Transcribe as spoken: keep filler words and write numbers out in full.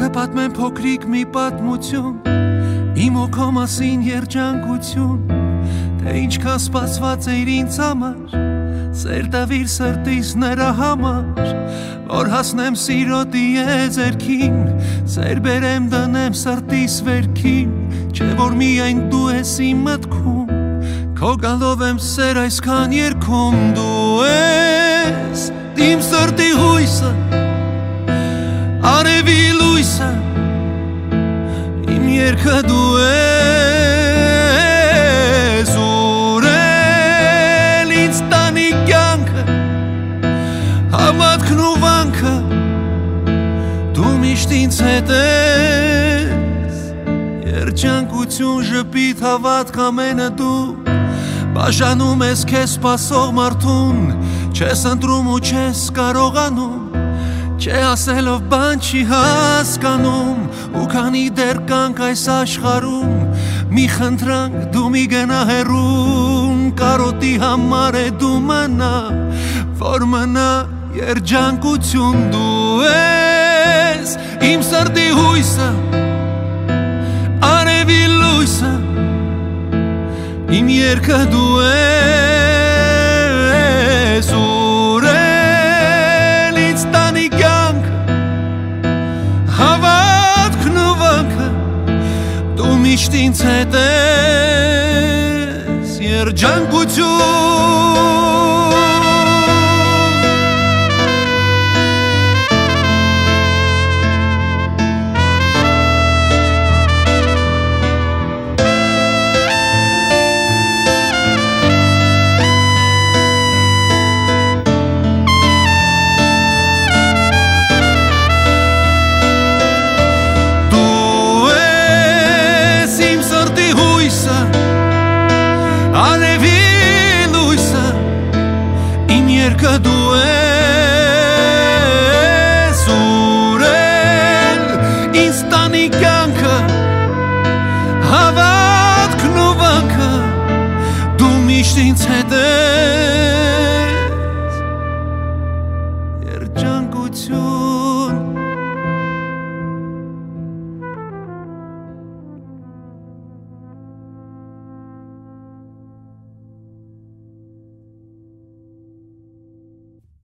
կպատմեմ փոքրիկ մի պատմություն, իմ օքո մասին երջանկություն, թե ինչքան սպասված էիր ինձ համար, սեր տվիր սրտիս նրա համար, որ հասնեմ սիրոտի եզերքին, սեր բերեմ դնեմ սրտիս վերքին, չէ որ միայն դու ես իմ մտքում, քո գալով եմ սեր այսքան երգում, դու ես իմ սրտի հույսը, արևի լույսը, իմ երգը դու ես, ուրել ինձ տանի կյանքը, հավատքն ու վանքը, դու միշտ ինձ հետ ես, երջանկություն, ժպիտ, հավատք ամենը դու, բաժանում ես քեզ սպասող մարդուն, չես ընտրում ու չես կարողանում, չէ ասելով բան չի հասկանում, ու քանի դեռ կանք այս աշխարհում, մի խնդրանք դու մի գնա հեռուն, կարոտի համար է դու մնա, որ մնա երջանկություն, դու ես իմ սրտի հույսը, արևի լույսը, իմ երգը դու ես, ուրել ինձ տանի կյանքը, հավատքն ու վանքը, դու միշտ ինձ հետ ես, երջանկություն. Երգը դու ես, ուրել ինձ տանի կյանքը, հավատքն ու վանքը, դու միշտ ինձ հետ ես, երջանկություն.